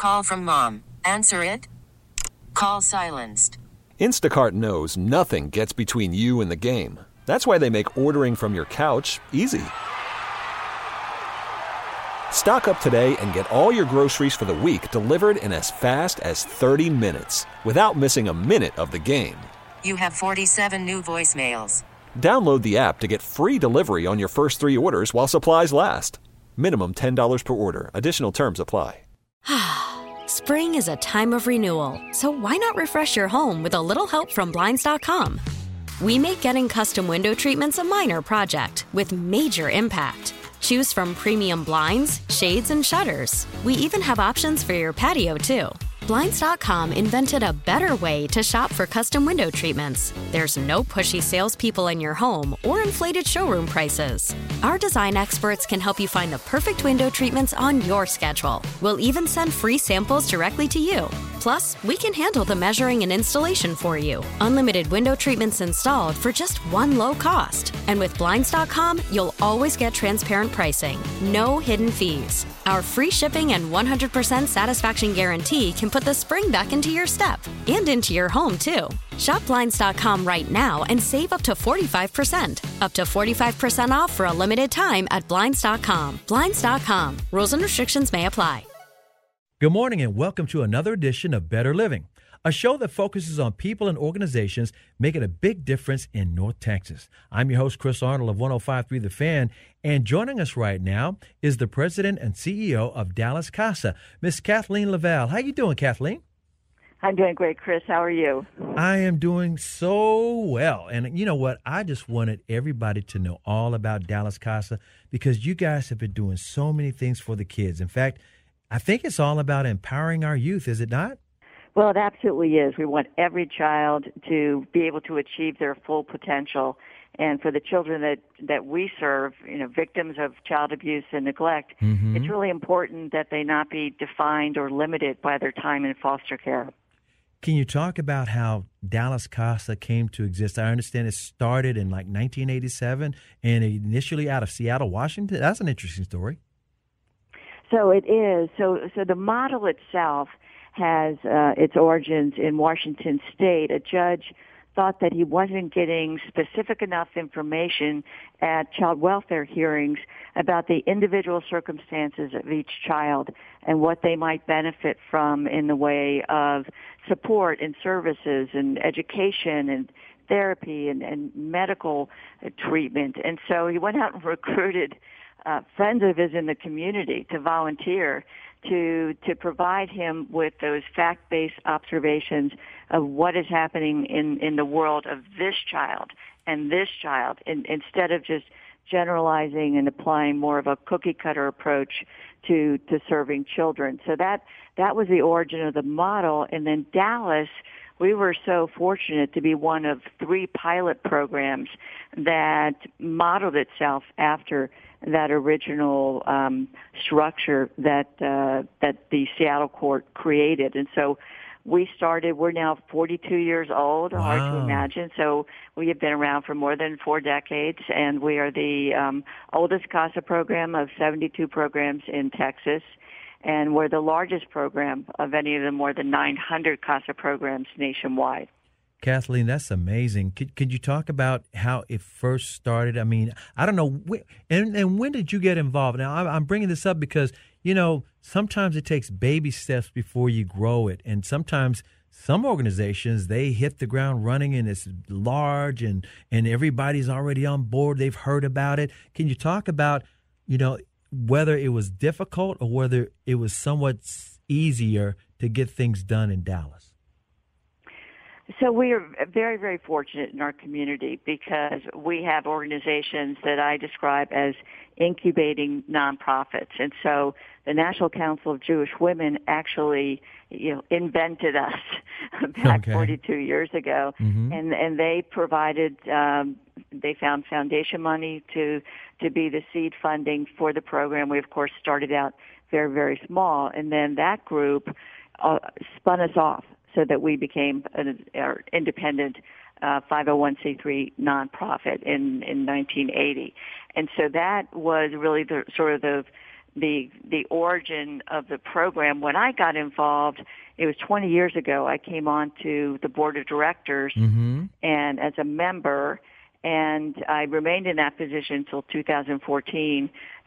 Call from mom. Answer it. Call silenced. Instacart knows nothing gets between you and the game. That's why they make ordering from your couch easy. Stock up today and get all your groceries for the week delivered in as fast as 30 minutes without missing a minute of the game. You have 47 new voicemails. Download the app to get free delivery on your first 3 orders while supplies last. Minimum $10 per order. Additional terms apply. Spring is a time of renewal, so why not refresh your home with a little help from Blinds.com? We make getting custom window treatments a minor project with major impact. Choose from premium blinds, shades, and shutters. We even have options for your patio, too. Blinds.com invented a better way to shop for custom window treatments. There's no pushy salespeople in your home or inflated showroom prices. Our design experts can help you find the perfect window treatments on your schedule. We'll even send free samples directly to you. Plus, we can handle the measuring and installation for you. Unlimited window treatments installed for just one low cost. And with Blinds.com, you'll always get transparent pricing. No hidden fees. Our free shipping and 100% satisfaction guarantee can put the spring back into your step and into your home, too. Shop Blinds.com right now and save up to 45%. Up to 45% off for a limited time at Blinds.com. Blinds.com. Rules and restrictions may apply. Good morning and welcome to another edition of Better Living, a show that focuses on people and organizations making a big difference in North Texas. I'm your host, Chris Arnold of 105.3 The Fan, and joining us right now is the president and CEO of Dallas Casa, Miss Kathleen Laval. How you doing, Kathleen? I'm doing great, Chris. How are you? I am doing so well. And you know what? I just wanted everybody to know all about Dallas Casa because you guys have been doing so many things for the kids. In fact, I think it's all about empowering our youth, is it not? Well, it absolutely is. We want every child to be able to achieve their full potential. And for the children that we serve, victims of child abuse and neglect, it's really important that they not be defined or limited by their time in foster care. Can you talk about how Dallas Casa came to exist? I understand it started in like 1987 and initially out of Seattle, Washington. That's an interesting story. So it is. So the model itself has its origins in Washington State. A judge thought that he wasn't getting specific enough information at child welfare hearings about the individual circumstances of each child and what they might benefit from in the way of support and services and education and therapy and medical treatment. And so he went out and recruited friends of his in the community to volunteer to provide him with those fact-based observations of what is happening in the world of this child and this child, instead of just generalizing and applying more of a cookie-cutter approach to serving children. So that was the origin of the model. And then Dallas, we were so fortunate to be one of 3 pilot programs that modeled itself after that original structure that the Seattle court created. And so we started, we're now 42 years old, hard to imagine. So we have been around for more than 4 decades, and we are the oldest CASA program of 72 programs in Texas. And we're the largest program of any of the more than 900 CASA programs nationwide. Kathleen, that's amazing. Could you talk about how it first started? I mean, I don't know. And when did you get involved? Now, I'm bringing this up because, sometimes it takes baby steps before you grow it. And sometimes some organizations, they hit the ground running and it's large and everybody's already on board. They've heard about it. Can you talk about, whether it was difficult or whether it was somewhat easier to get things done in Dallas? So we are very, very fortunate in our community because we have organizations that I describe as incubating nonprofits. And so the National Council of Jewish Women actually, invented us back 42 years ago. And they provided, they found foundation money to be the seed funding for the program. We, of course, started out very, very small. And then that group spun us off so that we became an independent 501c3 nonprofit in 1980. And so that was really the the origin of the program. When I got involved, it was 20 years ago. I came on to the board of directors and as a member, and I remained in that position until 2014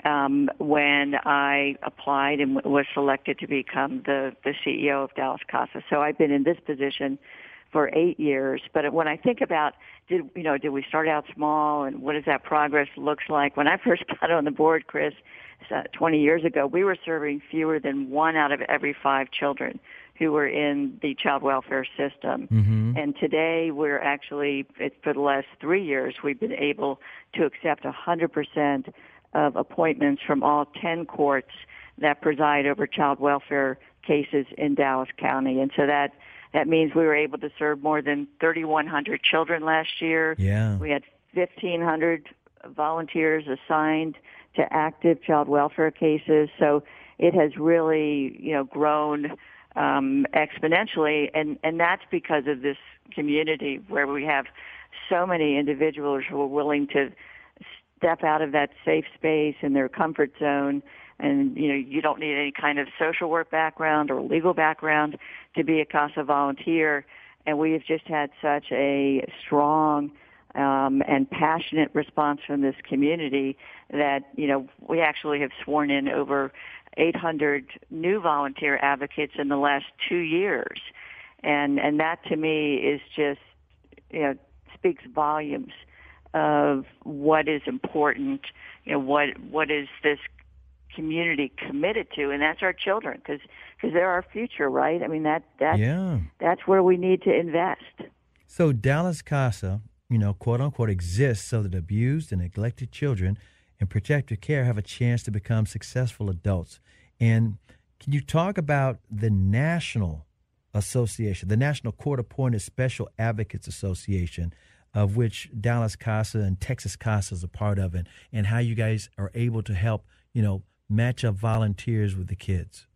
when I applied and was selected to become the CEO of Dallas Casa. So I've been in this position for 8 years. But when I think about did we start out small and what does that progress looks like? When I first got on the board, Chris, 20 years ago, we were serving fewer than 1 out of every 5 children who were in the child welfare system. And today we're actually, for the last 3 years, we've been able to accept 100% of appointments from all 10 courts that preside over child welfare cases in Dallas County. And so that means we were able to serve more than 3,100 children last year. Yeah. We had 1,500 volunteers assigned to active child welfare cases. So it has really, grown exponentially, and that's because of this community where we have so many individuals who are willing to step out of that safe space and their comfort zone. And, you don't need any kind of social work background or legal background to be a CASA volunteer. And we have just had such a strong and passionate response from this community that, we actually have sworn in over 800 new volunteer advocates in the last 2 years. And that to me is just, speaks volumes of what is important, what is this community committed to, and that's our children, because they're our future, right? I mean, that's where we need to invest. So Dallas Casa, quote unquote, exists so that abused and neglected children in protective care have a chance to become successful adults. And can you talk about the national association, the National Court-Appointed Special Advocates Association, of which Dallas Casa and Texas Casa is a part of, and how you guys are able to help, match up volunteers with the kids?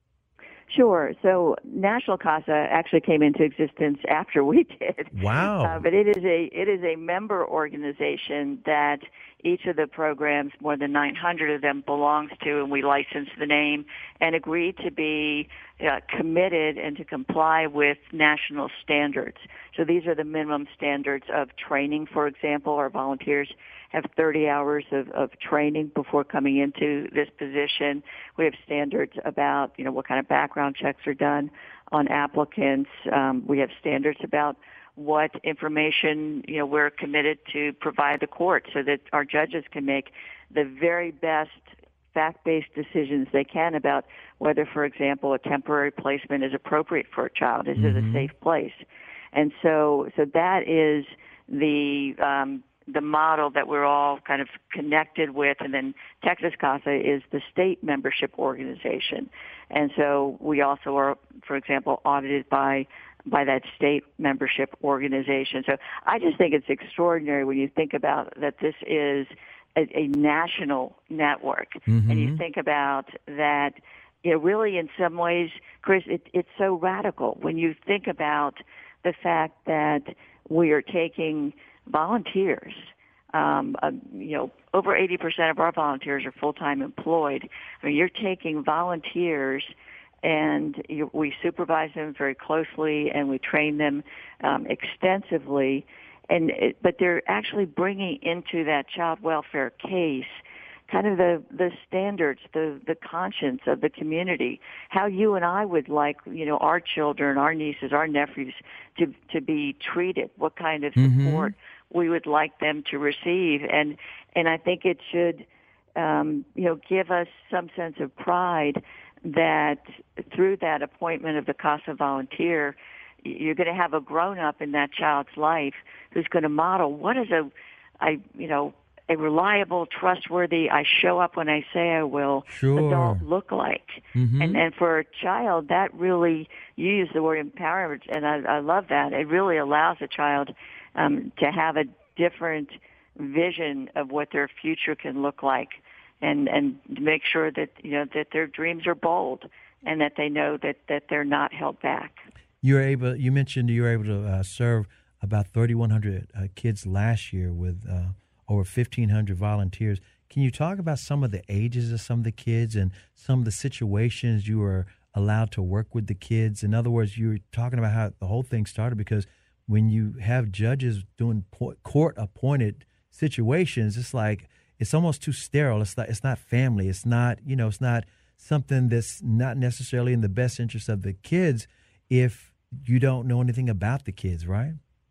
Sure. So National Casa actually came into existence after we did. Wow. But it is a member organization that each of the programs, more than 900 of them, belongs to, and we license the name and agree to be committed and to comply with national standards. So these are the minimum standards of training. For example, our volunteers have 30 hours of training before coming into this position. We have standards about, what kind of background checks are done on applicants. We have standards about what information, we're committed to provide the court so that our judges can make the very best fact-based decisions they can about whether, for example, a temporary placement is appropriate for a child. Is it a safe place? And so that is the model that we're all kind of connected with. And then Texas Casa is the state membership organization. And so we also are, for example, audited by that state membership organization. So I just think it's extraordinary when you think about that this is a national network. And you think about that, really in some ways, Chris, it's so radical when you think about the fact that we are taking volunteers. Over 80% of our volunteers are full-time employed. I mean, you're taking volunteers and we supervise them very closely and we train them extensively. But they're actually bringing into that child welfare case kind of the standards, the conscience of the community, how you and I would like, our children, our nieces, our nephews to be treated, what kind of support we would like them to receive. And I think it should, give us some sense of pride that through that appointment of the CASA volunteer, you're going to have a grown-up in that child's life who's going to model what is a reliable, trustworthy, I show up when I say I will, adult look like. And for a child, that really, you use the word empowerment, and I love that. It really allows a child to have a different vision of what their future can look like, and to make sure that that their dreams are bold and that they know that they're not held back. You mentioned you were able to serve about 3,100 kids last year with over 1,500 volunteers. Can you talk about some of the ages of some of the kids and some of the situations you were allowed to work with the kids? In other words, you were talking about how the whole thing started, because when you have judges doing court-appointed situations, it's like it's almost too sterile. It's not family. It's not, it's not something that's not necessarily in the best interest of the kids if you don't know anything about the kids, right?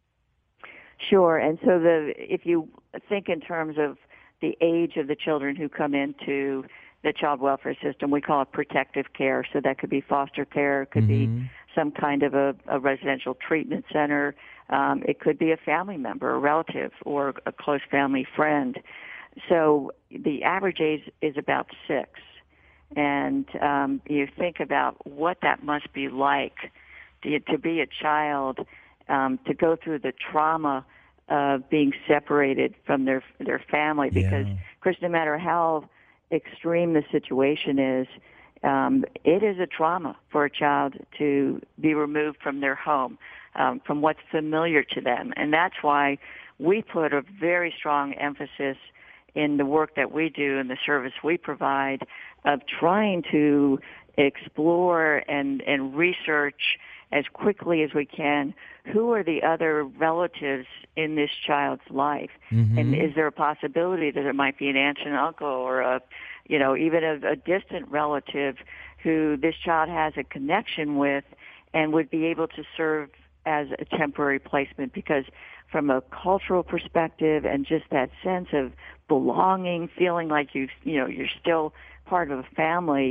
Sure. And so if you think in terms of the age of the children who come into the child welfare system, we call it protective care. So that could be foster care, it could be some kind of a residential treatment center. It could be a family member, a relative, or a close family friend. So the average age is about 6. And you think about what that must be like to be a child, to go through the trauma of being separated from their family. Because, Chris, no matter how extreme the situation is, it is a trauma for a child to be removed from their home, from what's familiar to them. And that's why we put a very strong emphasis in the work that we do and the service we provide of trying to explore and research as quickly as we can who are the other relatives in this child's life, and is there a possibility that there might be an aunt and uncle or even a distant relative who this child has a connection with and would be able to serve as a temporary placement. Because from a cultural perspective and just that sense of belonging, feeling like you're still part of a family,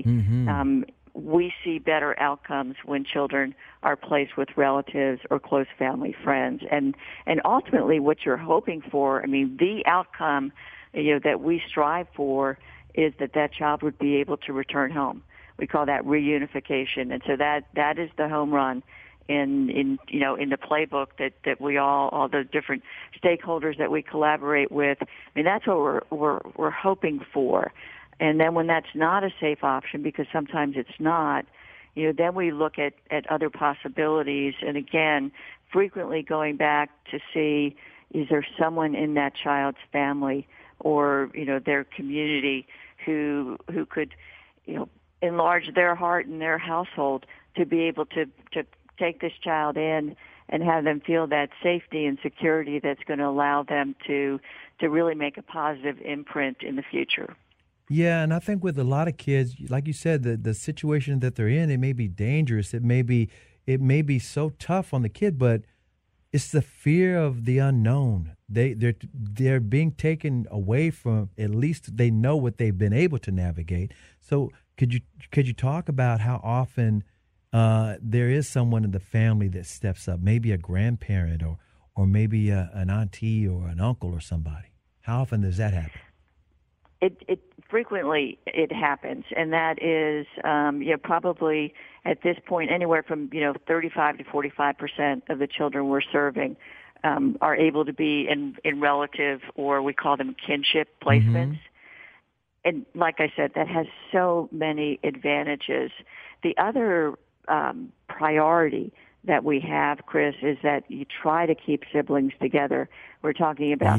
we see better outcomes when children are placed with relatives or close family friends. And ultimately what you're hoping for, the outcome that we strive for is that child would be able to return home. We call that reunification. And so that is the home run in the playbook that we all the different stakeholders that we collaborate with. That's what we're hoping for. And then when that's not a safe option, because sometimes it's not, then we look at other possibilities. And again, frequently going back to see, is there someone in that child's family or, their community who could, enlarge their heart and their household to be able to take this child in and have them feel that safety and security that's going to allow them to really make a positive imprint in the future. Yeah, and I think with a lot of kids, like you said, the situation that they're in, it may be dangerous. It may be so tough on the kid, but it's the fear of the unknown. They're being taken away from, at least they know what they've been able to navigate. So could you talk about how often there is someone in the family that steps up, maybe a grandparent or maybe an auntie or an uncle or somebody? How often does that happen? It frequently it happens, and that is probably at this point anywhere from 35 to 45% of the children we're serving are able to be in relative, or we call them kinship placements. And like I said, that has so many advantages. The other priority that we have, Chris, is that you try to keep siblings together. We're talking about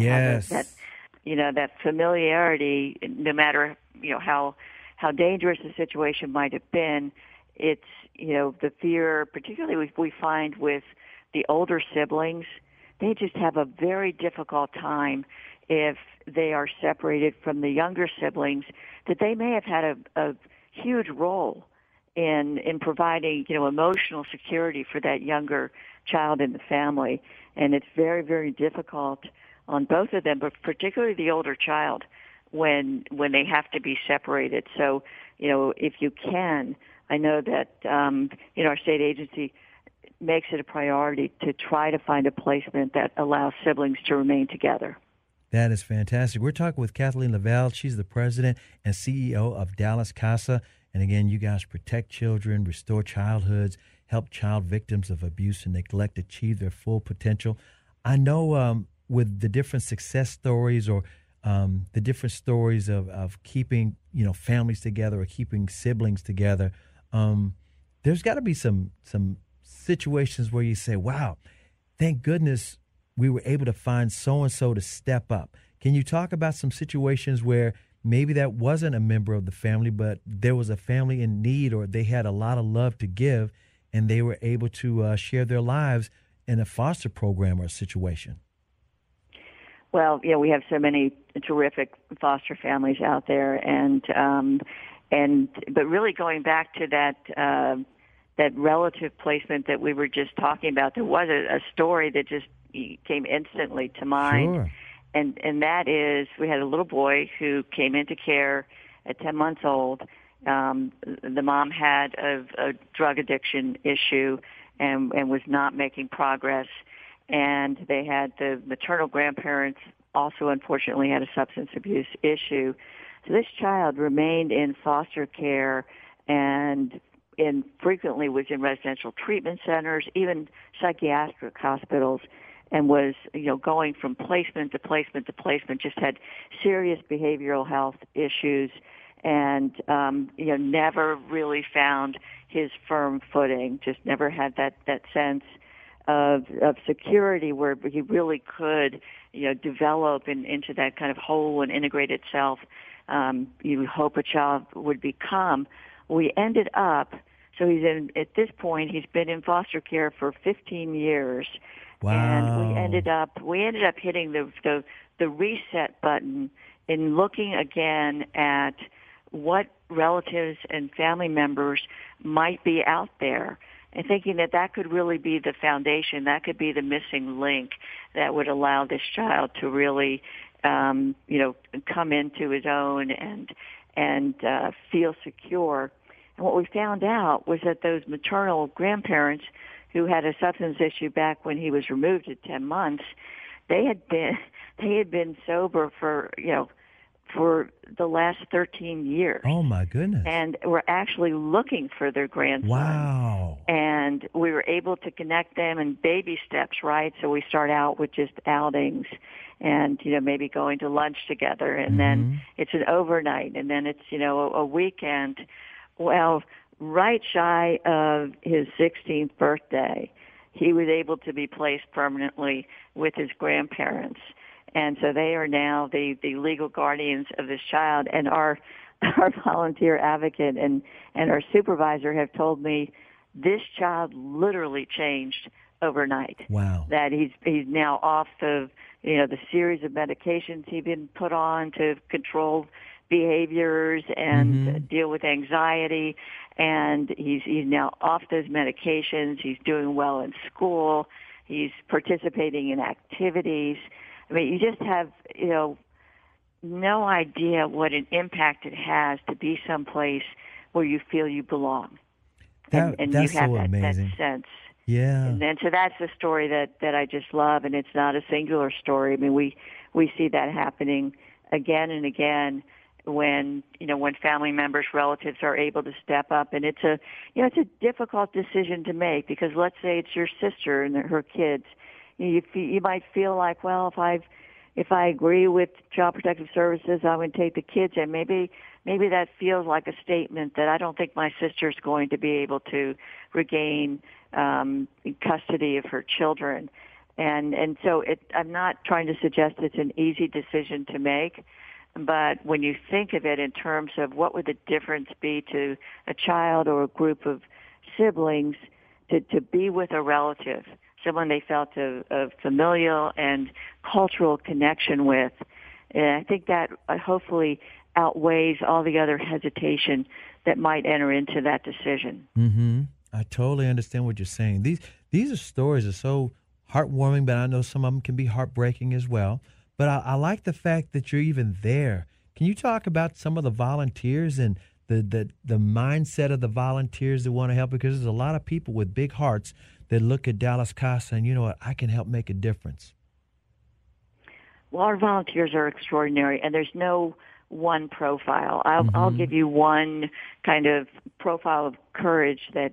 that familiarity, no matter how dangerous the situation might have been. It's the fear, particularly we find with the older siblings, they just have a very difficult time if they are separated from the younger siblings, that they may have had a huge role in providing emotional security for that younger child in the family. And it's very, very difficult on both of them, but particularly the older child when they have to be separated. So, if you can, I know that our state agency makes it a priority to try to find a placement that allows siblings to remain together. That is fantastic. We're talking with Kathleen Lavelle. She's the president and CEO of Dallas CASA. And again, you guys protect children, restore childhoods, help child victims of abuse and neglect achieve their full potential. I know with the different success stories or the different stories of keeping families together or keeping siblings together, there's got to be some situations where you say, wow, thank goodness we were able to find so-and-so to step up. Can you talk about some situations where maybe that wasn't a member of the family, but there was a family in need, or they had a lot of love to give, and they were able to share their lives in a foster program or situation. Well, we have so many terrific foster families out there, but really going back to that relative placement that we were just talking about, there was a story that just came instantly to mind. Sure. And that is, we had a little boy who came into care at 10 months old. The mom had a drug addiction issue and was not making progress. And they had the maternal grandparents also, unfortunately, had a substance abuse issue. So this child remained in foster care and frequently was in residential treatment centers, even psychiatric hospitals, and was, going from placement to placement to placement, just had serious behavioral health issues and, never really found his firm footing, just never had that sense of security where he really could, develop into that kind of whole and integrated self you hope a child would become. We ended up, so at this point, he's been in foster care for 15 years. Wow. And we ended up hitting the reset button in looking again at what relatives and family members might be out there, and thinking that could really be the foundation, that could be the missing link that would allow this child to really, come into his own and feel secure. And what we found out was that those maternal grandparents who had a substance issue back when he was removed at 10 months, they had been sober for the last 13 years. Oh my goodness. And were actually looking for their grandson. Wow. And we were able to connect them in baby steps, right? So we start out with just outings and, maybe going to lunch together, and then it's an overnight, and then it's, a weekend. Well, right shy of his 16th birthday, he was able to be placed permanently with his grandparents. And so they are now the legal guardians of this child. And our volunteer advocate and our supervisor have told me this child literally changed overnight. Wow. That he's now off the series of medications he'd been put on to control behaviors and deal with anxiety, and he's now off those medications. He's doing well in school. He's participating in activities. I mean, you just have, no idea what an impact it has to be someplace where you feel you belong. And that's you have so that amazing. sense. Yeah. And so that's the story that I just love, and it's not a singular story. I mean, we see that happening again and again when family members, relatives are able to step up, and it's a difficult decision to make, because let's say it's your sister and her kids. You might feel like, well, if I agree with Child Protective Services, I'm going to take the kids, and maybe that feels like a statement that I don't think my sister's going to be able to regain custody of her children. And so I'm not trying to suggest it's an easy decision to make, but when you think of it in terms of what would the difference be to a child or a group of siblings to be with a relative, someone they felt a familial and cultural connection with, and I think that hopefully outweighs all the other hesitation that might enter into that decision. Mm-hmm. I totally understand what you're saying. These are stories that are so heartwarming, but I know some of them can be heartbreaking as well. But I like the fact that you're even there. Can you talk about some of the volunteers and the mindset of the volunteers that want to help? Because there's a lot of people with big hearts that look at Dallas Casa and, you know what, I can help make a difference. Well, our volunteers are extraordinary, and there's no one profile. I'll give you one kind of profile of courage that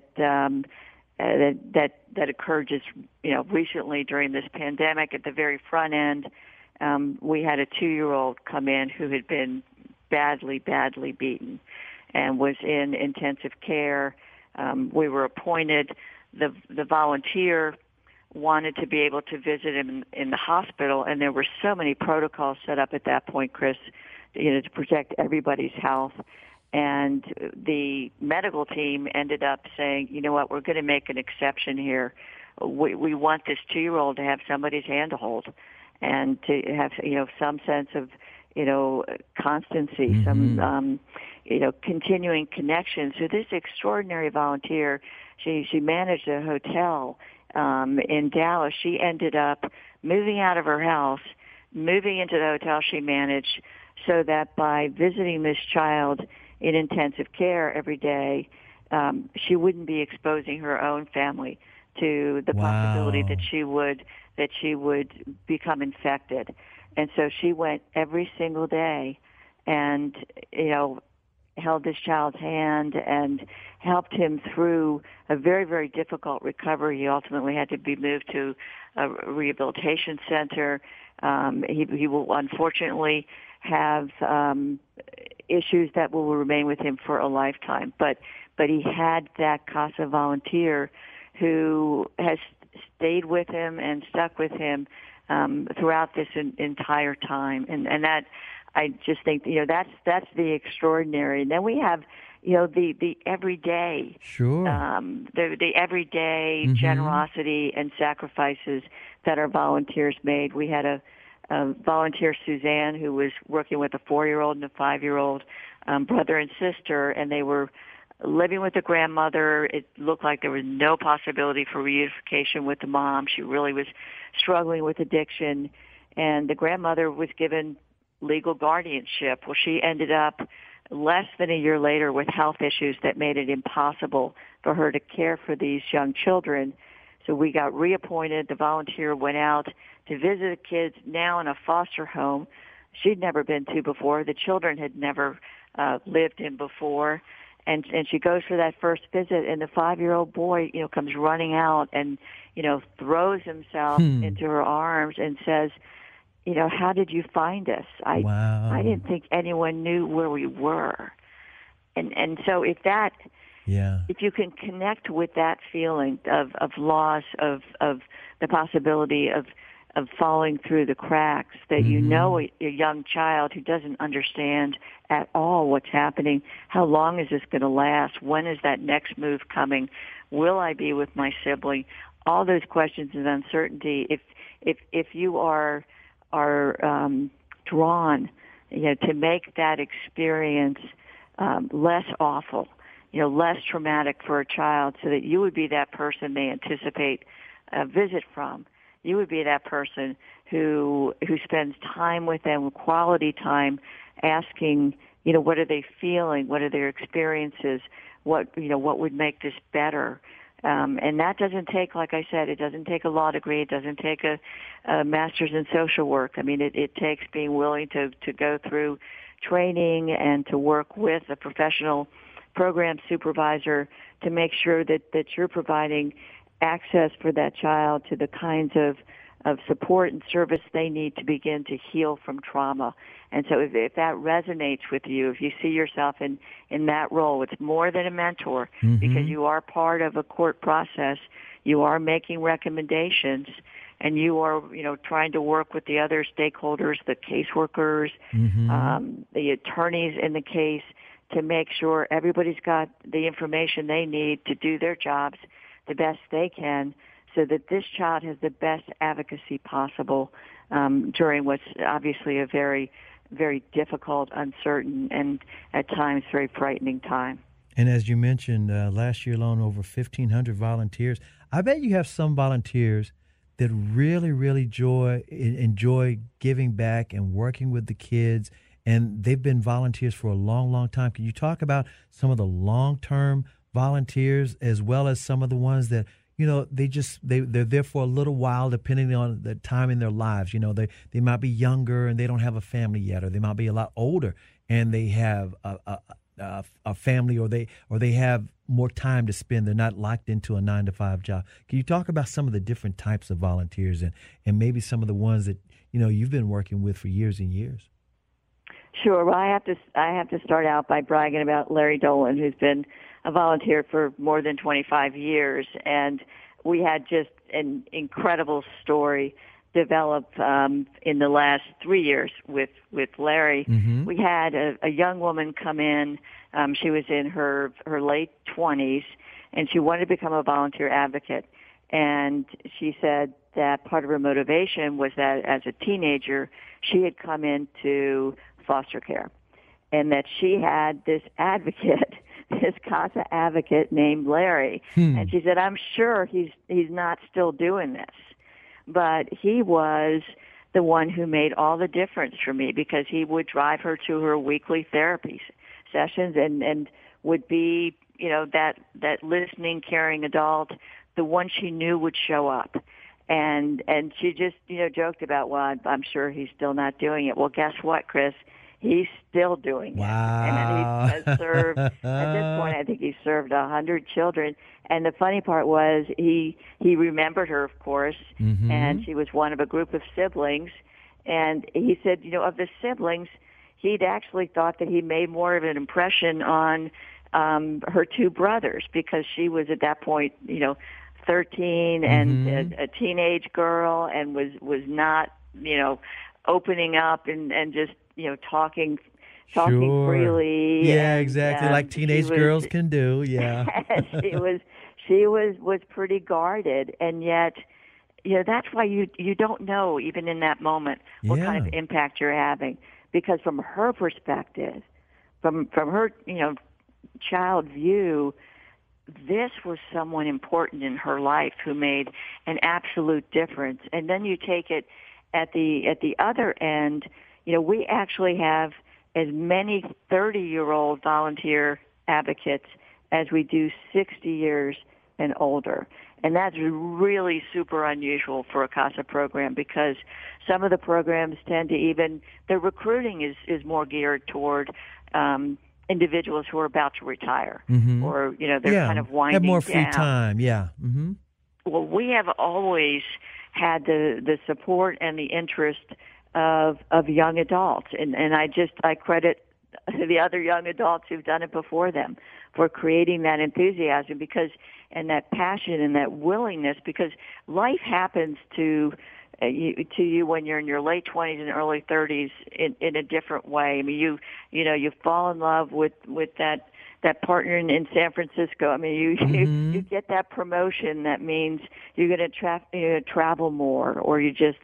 occurred just recently during this pandemic. At the very front end, we had a 2-year-old come in who had been badly beaten and was in intensive care. We were appointed. The volunteer wanted to be able to visit him in the hospital, and there were so many protocols set up at that point, Chris, to protect everybody's health. And the medical team ended up saying, you know what, we're going to make an exception here. We want this 2-year-old to have somebody's hand to hold and to have, some sense of, constancy, some, continuing connection. So this extraordinary volunteer, she managed a hotel in Dallas. She ended up moving out of her house, moving into the hotel she managed, so that by visiting this child in intensive care every day, she wouldn't be exposing her own family to the possibility that she would become infected. And so she went every single day and, held this child's hand and helped him through a very, very difficult recovery. He ultimately had to be moved to a rehabilitation center. He will unfortunately have issues that will remain with him for a lifetime. But he had that CASA volunteer who has stayed with him and stuck with him throughout this entire time. And that, I just think, that's the extraordinary. And then we have, the everyday, the everyday generosity and sacrifices that our volunteers made. We had a volunteer, Suzanne, who was working with a 4-year-old and a 5-year-old brother and sister, and they were living with the grandmother. It looked like there was no possibility for reunification with the mom. She really was struggling with addiction, and the grandmother was given legal guardianship. Well, she ended up less than a year later with health issues that made it impossible for her to care for these young children. So we got reappointed. The volunteer went out to visit the kids, now in a foster home she'd never been to before. The children had never lived in before. And she goes for that first visit, and the 5-year-old boy, comes running out and, throws himself into her arms and says, how did you find us? I didn't think anyone knew where we were. And so if you can connect with that feeling of loss, of the possibility of falling through the cracks, that a young child who doesn't understand at all what's happening, how long is this going to last? When is that next move coming? Will I be with my sibling? All those questions and uncertainty. If you are drawn, to make that experience less awful, less traumatic for a child, so that you would be that person they anticipate a visit from. You would be that person who spends time with them, quality time, asking, what are they feeling? What are their experiences? What would make this better? And that doesn't take, like I said, it doesn't take a law degree. It doesn't take a master's in social work. I mean, it takes being willing to go through training and to work with a professional program supervisor to make sure that you're providing access for that child to the kinds of support and service they need to begin to heal from trauma. And so if that resonates with you, if you see yourself in that role, it's more than a mentor, because you are part of a court process, you are making recommendations, and you are, trying to work with the other stakeholders, the caseworkers, the attorneys in the case, to make sure everybody's got the information they need to do their jobs the best they can, so that this child has the best advocacy possible during what's obviously a very, very difficult, uncertain, and at times very frightening time. And as you mentioned, last year alone, over 1,500 volunteers. I bet you have some volunteers that really, really enjoy giving back and working with the kids, and they've been volunteers for a long, long time. Can you talk about some of the long-term volunteers, as well as some of the ones that, they're there for a little while, depending on the time in their lives? They might be younger and they don't have a family yet, or they might be a lot older and they have a family, or they have more time to spend. They're not locked into a 9-to-5 job. Can you talk about some of the different types of volunteers and maybe some of the ones that you've been working with for years and years? Sure. Well, I have to start out by bragging about Larry Dolan, who's been a volunteer for more than 25 years, and we had just an incredible story develop in the last 3 years with Larry. Mm-hmm. We had a young woman come in. She was in her late 20s, and she wanted to become a volunteer advocate. And she said that part of her motivation was that as a teenager, she had come into foster care, and that she had this advocate, this CASA advocate named Larry. And she said, I'm sure he's not still doing this, but he was the one who made all the difference for me, because he would drive her to her weekly therapy sessions and would be, that listening, caring adult, the one she knew would show up. And she just, joked about, well, I'm sure he's still not doing it. Well, guess what, Chris? He's still doing Wow. it. And he has served, at this point, I think he served 100 children. And the funny part was he remembered her, of course, Mm-hmm. and she was one of a group of siblings. And he said, of the siblings, he'd actually thought that he made more of an impression on her two brothers, because she was at that point, 13 and Mm-hmm. a teenage girl, and was not, opening up and just, talking Sure. freely. Yeah, and, exactly, like teenage girls girls can do. Yeah. she was pretty guarded, and yet, that's why you don't know, even in that moment, what kind of Yeah. impact you're having, because from her perspective, from her child view, this was someone important in her life who made an absolute difference. And then you take it at the other end. We actually have as many 30-year-old volunteer advocates as we do 60 years and older. And that's really super unusual for a CASA program, because some of the programs tend to the recruiting is more geared toward individuals who are about to retire, Mm-hmm. or, they're kind of winding have more down. free time. Yeah. Mm-hmm. Well, we have always had the support and the interest of young adults, and I credit the other young adults who've done it before them for creating that enthusiasm, and that passion and that willingness, because life happens to you when you're in your late 20s and early 30s in a different way. I mean, you fall in love with that partner in San Francisco. I mean, you get that promotion that means you're going to travel more, or you just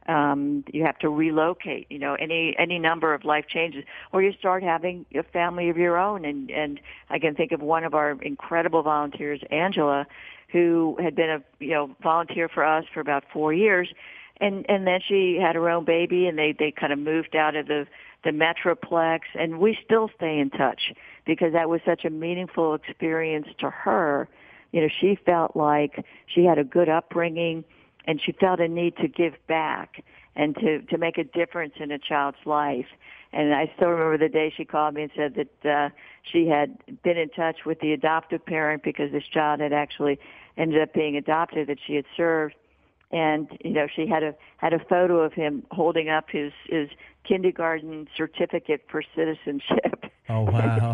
you have to relocate. Any number of life changes, or you start having a family of your own. And I can think of one of our incredible volunteers, Angela, who had been a volunteer for us for about 4 years. And then she had her own baby, and they kind of moved out of the Metroplex, and we still stay in touch, because that was such a meaningful experience to her. She felt like she had a good upbringing, and she felt a need to give back and to make a difference in a child's life. And I still remember the day she called me and said that she had been in touch with the adoptive parent, because this child had actually ended up being adopted that she had served. And she had a photo of him holding up his kindergarten certificate for citizenship. Oh wow!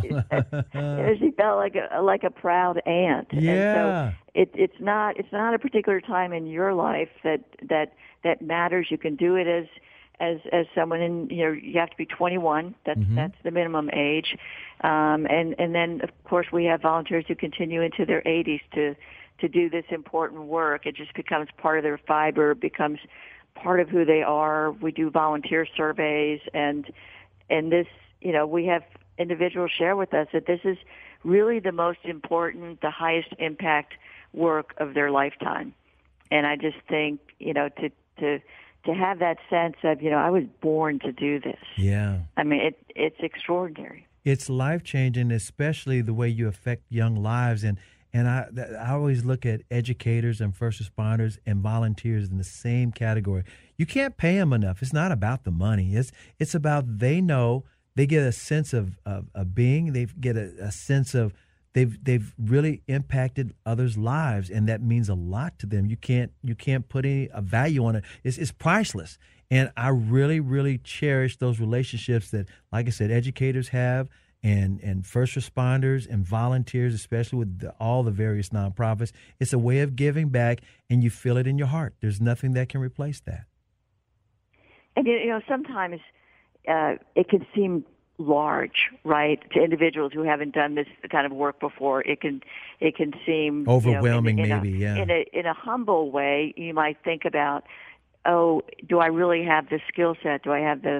She felt like a proud aunt. Yeah. And so it's not a particular time in your life that matters. You can do it as someone in you have to be 21. That's the minimum age. And then of course we have volunteers who continue into their 80s to do this important work. It just becomes part of their fiber, becomes part of who they are. We do volunteer surveys, and this, we have individuals share with us that this is really the most important, the highest impact work of their lifetime. And I just think, to have that sense of, I was born to do this. Yeah. I mean, it's extraordinary. It's life-changing, especially the way you affect young lives. And I always look at educators and first responders and volunteers in the same category. You can't pay them enough. It's not about the money. It's about they know, they get a sense of being. They get a sense of they've really impacted others' lives, and that means a lot to them. You can't put a value on it. It's priceless. And I really, really cherish those relationships that, like I said, educators have, and first responders and volunteers, especially with all the various nonprofits. It's a way of giving back, and you feel it in your heart. There's nothing that can replace that. sometimes it can seem large, right, to individuals who haven't done this kind of work before. It can seem overwhelming, in a humble way. You might think about, oh, do I really have the skill set? Do I have the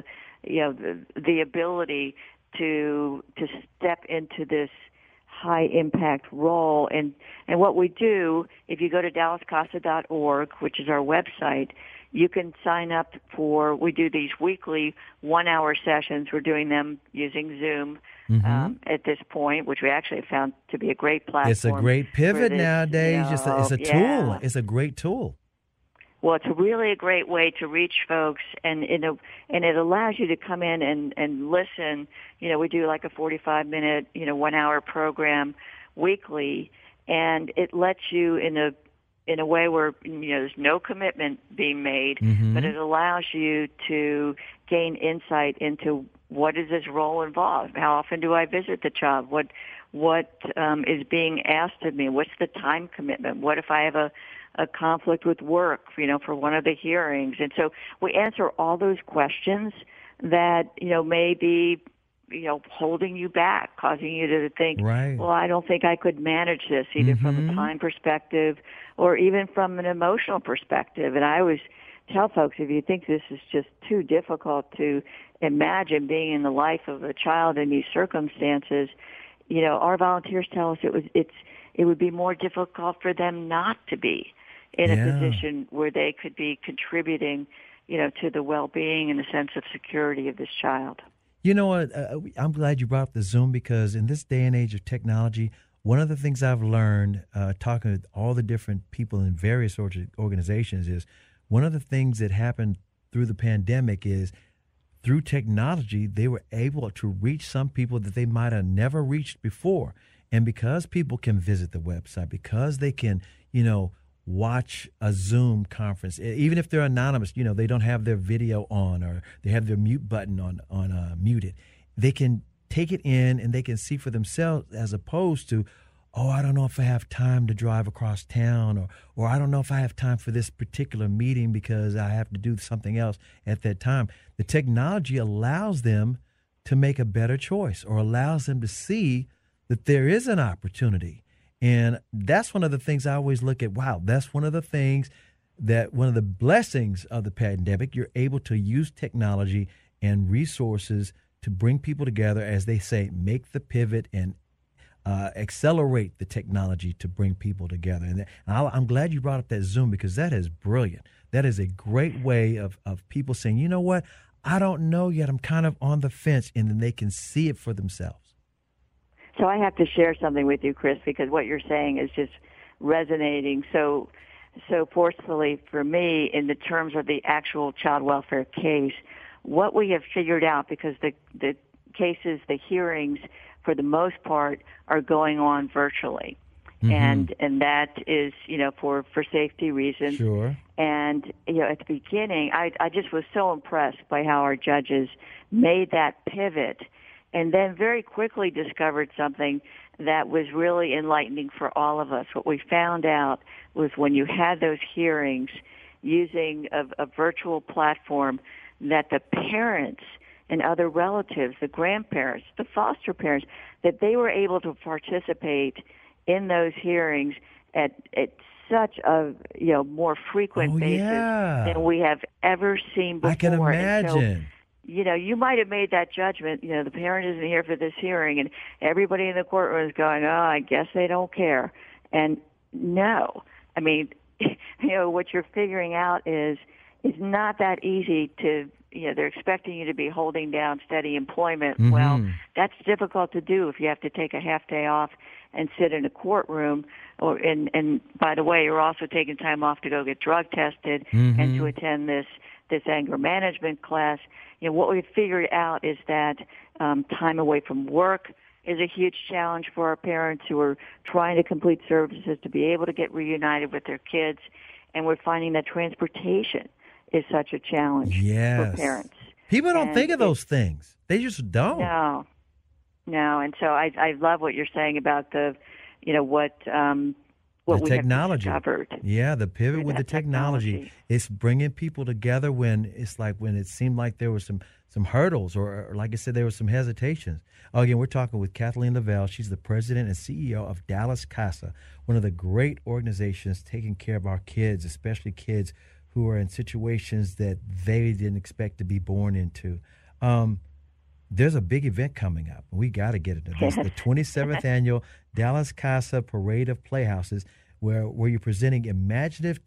ability to step into this high impact role? And what we do, if you go to DallasCasa.org, which is our website, you can sign up we do these weekly 1-hour sessions. We're doing them using Zoom at this point, which we actually found to be a great platform. It's a great pivot nowadays. It's a tool. It's a great tool. Well, it's really a great way to reach folks, and it allows you to come in and listen. We do like a 45-minute, 1-hour program weekly, and it lets you in a way where there's no commitment being made, but it allows you to gain insight into what does this role involve? How often do I visit the child? What is being asked of me? What's the time commitment? What if I have a conflict with work, for one of the hearings? And so we answer all those questions that, may be, holding you back, causing you to think, right. Well, I don't think I could manage this, either from a time perspective or even from an emotional perspective. And I always tell folks, if you think this is just too difficult to imagine being in the life of a child in these circumstances, our volunteers tell us it would be more difficult for them not to be in a position where they could be contributing, to the well-being and the sense of security of this child. You know what? I'm glad you brought up the Zoom, because in this day and age of technology, one of the things I've learned talking with all the different people in various organizations is one of the things that happened through the pandemic is through technology, they were able to reach some people that they might have never reached before. And because people can visit the website, because they can, watch a Zoom conference, even if they're anonymous, they don't have their video on or they have their mute button on muted. They can take it in and they can see for themselves, as opposed to, oh, I don't know if I have time to drive across town, or I don't know if I have time for this particular meeting because I have to do something else at that time. The technology allows them to make a better choice, or allows them to see that there is an opportunity. And that's one of the things I always look at. Wow, that's one of the things one of the blessings of the pandemic. You're able to use technology and resources to bring people together, as they say, make the pivot and accelerate the technology to bring people together. And I'm glad you brought up that Zoom, because that is brilliant. That is a great way of people saying, you know what, I don't know yet. I'm kind of on the fence, and then they can see it for themselves. So I have to share something with you, Chris, because what you're saying is just resonating so forcefully for me in the terms of the actual child welfare case. What we have figured out, because the cases, the hearings, for the most part, are going on virtually. And that is, for safety reasons. Sure. And, at the beginning, I just was so impressed by how our judges made that pivot, and then very quickly discovered something that was really enlightening for all of us. What we found out was when you had those hearings using a virtual platform, that the parents and other relatives, the grandparents, the foster parents, that they were able to participate in those hearings at such a more frequent basis than we have ever seen before. I can imagine. You might have made that judgment, the parent isn't here for this hearing, and everybody in the courtroom is going, oh, I guess they don't care. And no. I mean, what you're figuring out is it's not that easy to, they're expecting you to be holding down steady employment. Well, that's difficult to do if you have to take a half day off and sit in a courtroom. And by the way, you're also taking time off to go get drug tested and to attend this anger management class. What we've figured out is that time away from work is a huge challenge for our parents who are trying to complete services to be able to get reunited with their kids. And we're finding that transportation is such a challenge for parents. People don't think of those things. They just don't. No. And so I love what you're saying about what what the we technology. have discovered. Yeah, the pivot with the that technology. It's bringing people together when it seemed like there were some hurdles or like I said, there were some hesitations. Again, we're talking with Kathleen Lavelle. She's the president and CEO of Dallas Casa, one of the great organizations taking care of our kids, especially kids who are in situations that they didn't expect to be born into. There's a big event coming up. We got to get into this. The 27th annual Dallas Casa Parade of Playhouses, where you're presenting imaginative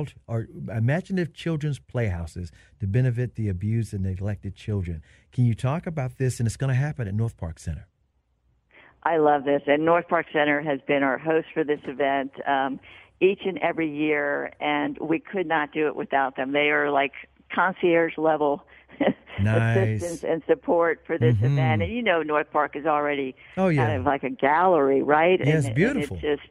children's playhouses to benefit the abused and neglected children. Can you talk about this? And it's going to happen at North Park Center. I love this. And North Park Center has been our host for this event each and every year, and we could not do it without them. They are like concierge level assistance and support for this event. And North Park is already kind of like a gallery, right? Yeah, it's beautiful. And it's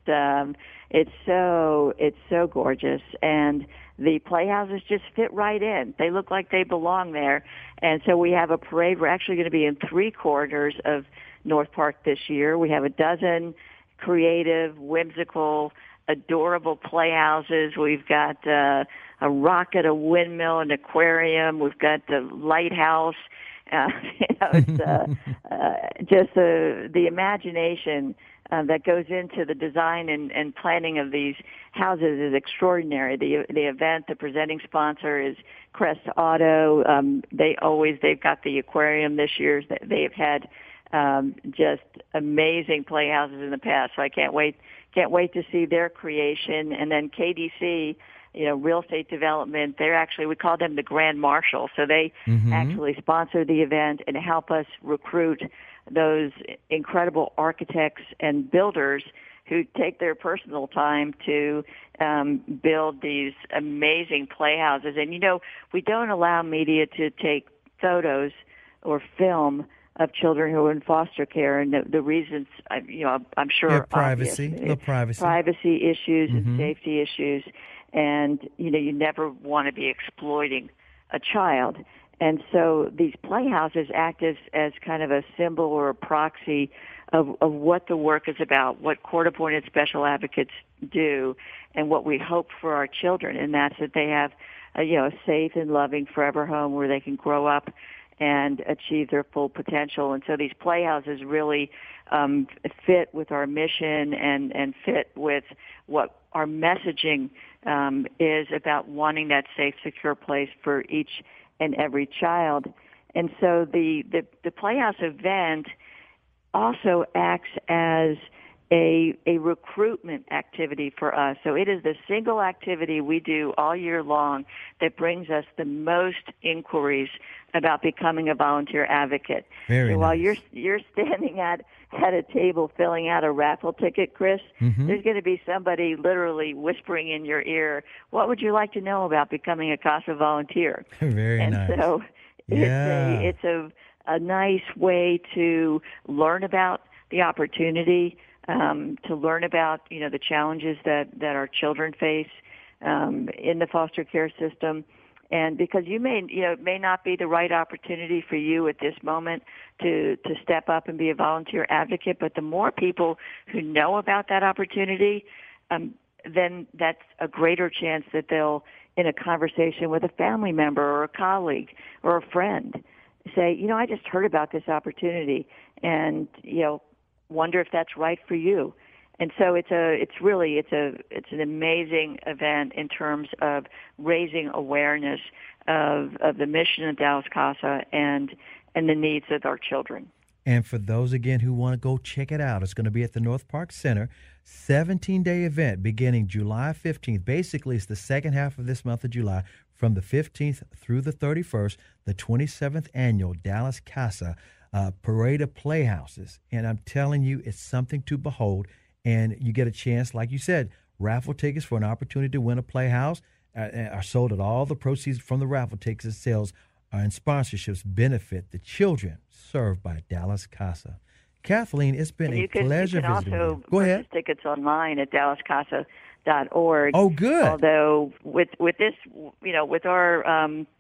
just it's so gorgeous, and the playhouses just fit right in. They look like they belong there. And so we have a parade. We're actually going to be in 3 corridors of North Park this year. We have a dozen creative, whimsical, adorable playhouses. We've got a rocket, a windmill, an aquarium. We've got the lighthouse. It's just the imagination that goes into the design and planning of these houses is extraordinary. The event, the presenting sponsor is Crest Auto. They've got the aquarium this year. They've had just amazing playhouses in the past. So I can't wait to see their creation. And then KDC, real estate development, we call them the Grand Marshal. So they actually sponsor the event and help us recruit those incredible architects and builders who take their personal time to build these amazing playhouses. And, we don't allow media to take photos or film of children who are in foster care, and the reasons, I'm sure, privacy, privacy issues and safety issues, and you never want to be exploiting a child, and so these playhouses act as kind of a symbol or a proxy of what the work is about, what court-appointed special advocates do, and what we hope for our children, and that's that they have a safe and loving forever home where they can grow up and achieve their full potential. And so these playhouses really fit with our mission and fit with what our messaging is about wanting that safe, secure place for each and every child. And so the Playhouse event also acts as a recruitment activity for us. So it is the single activity we do all year long that brings us the most inquiries about becoming a volunteer advocate. Very and while nice. you're standing at a table filling out a raffle ticket, Chris, there's going to be somebody literally whispering in your ear, what would you like to know about becoming a CASA volunteer? Very nice. And so it's a nice way to learn about the opportunity, to learn about, the challenges that our children face in the foster care system. And because it may not be the right opportunity for you at this moment to step up and be a volunteer advocate, but the more people who know about that opportunity, then that's a greater chance that they'll, in a conversation with a family member or a colleague or a friend, say, I just heard about this opportunity, and wonder if that's right for you. And so it's an amazing event in terms of raising awareness of the mission of Dallas Casa and the needs of our children. And for those, again, who want to go check it out, it's going to be at the North Park Center, 17-day event beginning July 15th. Basically, it's the second half of this month of July, from the 15th through the 31st, the 27th annual Dallas Casa Parade of Playhouses. And I'm telling you, it's something to behold. And you get a chance, like you said, raffle tickets for an opportunity to win a playhouse are sold at all. The proceeds from the raffle tickets sales and sponsorships benefit the children served by Dallas Casa. Kathleen, it's been a pleasure visiting you. You can also Go ahead. purchase tickets online at DallasCasa.org. Oh, good. Although with this, with our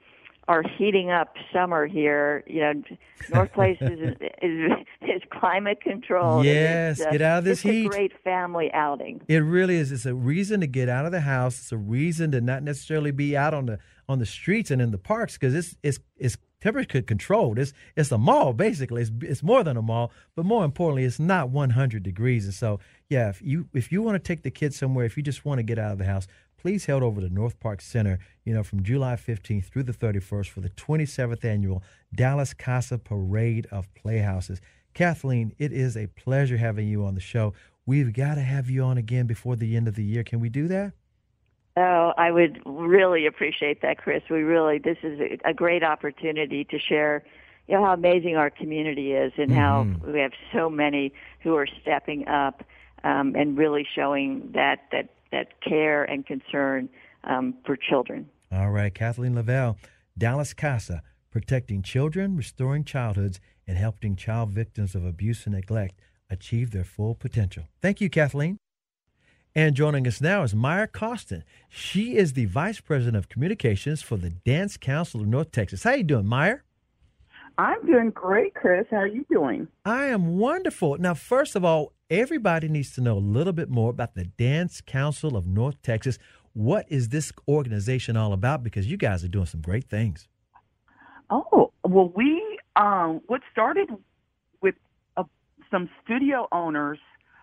our heating up summer here. North Place is climate controlled. Yes, get out of this heat. It's a great family outing. It really is. It's a reason to get out of the house. It's a reason to not necessarily be out on the streets and in the parks, because it's temperature controlled. It's a mall basically. It's more than a mall, but more importantly, it's not 100 degrees. And so, yeah, if you want to take the kids somewhere, if you just want to get out of the house, please head over to North Park Center, from July 15th through the 31st for the 27th annual Dallas Casa Parade of Playhouses. Kathleen, it is a pleasure having you on the show. We've got to have you on again before the end of the year. Can we do that? Oh, I would really appreciate that, Chris. This is a great opportunity to share, how amazing our community is and how we have so many who are stepping up and really showing that care and concern for children. All right, Kathleen Lavelle, Dallas Casa, protecting children, restoring childhoods, and helping child victims of abuse and neglect achieve their full potential. Thank you, Kathleen. And joining us now is Maya Costin. She is the Vice President of Communications for the Dance Council of North Texas. How you doing, Maya? I'm doing great, Chris. How are you doing? I am wonderful. Now, first of all, everybody needs to know a little bit more about the Dance Council of North Texas. What is this organization all about? Because you guys are doing some great things. Oh, well, what started with some studio owners,